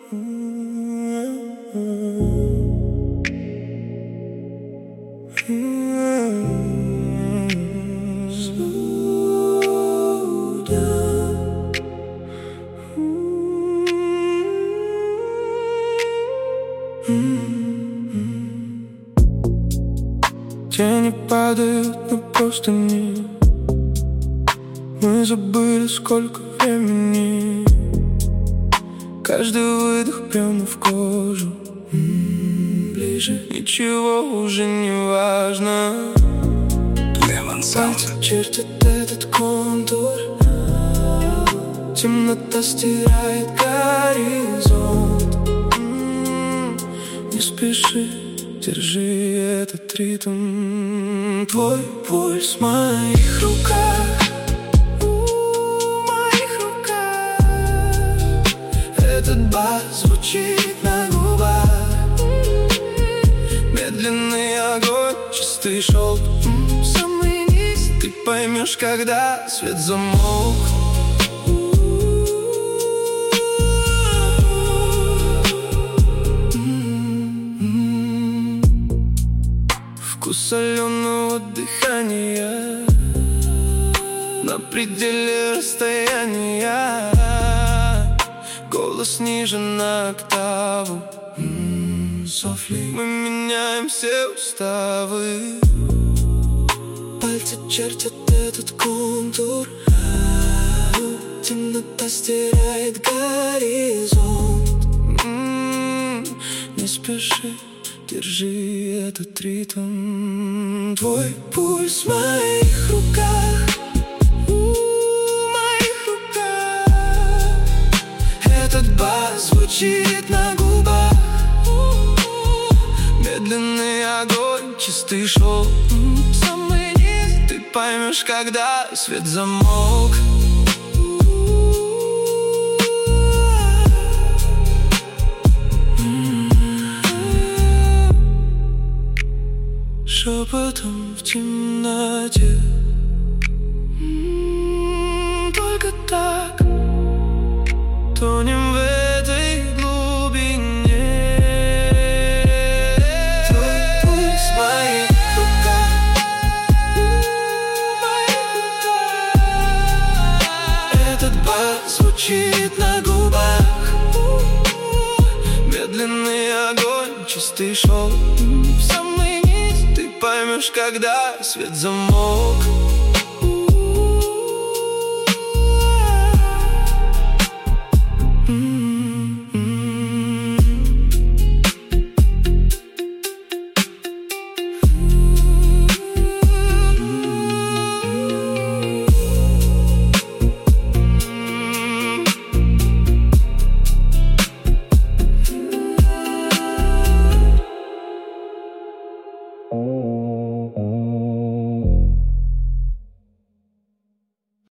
Тени падают на простыни. Мы забыли, сколько времени. Каждый выдох прямо в кожу. Ближе, ничего уже не важно. Пальцы чертят этот контур. Темнота стирает горизонт. Не спеши, держи этот ритм. Твой пульс в моих руках. Этот бас звучит на губах. Медленный огонь, чистый шелк. Самый низ. Ты поймешь, когда свет замолк. Вкус соленого дыхания на пределе расстояния. Голос ниже на октаву. Мы меняем все уставы. Пальцы чертят этот контур. Темнота стирает горизонт. Не спеши, держи этот ритм. Твой пульс в моих руках. Этот бас звучит на губах. Медленный огонь, чистый шелк. Самый низ. Ты поймешь, когда свет замолк. Шепотом в темноте. Только так тонем в этой глубине. Твой пульс в моих руках. Этот бас звучит на губах. Медленный огонь, чистый шелк. В самый низ. Ты поймешь, когда свет замолк.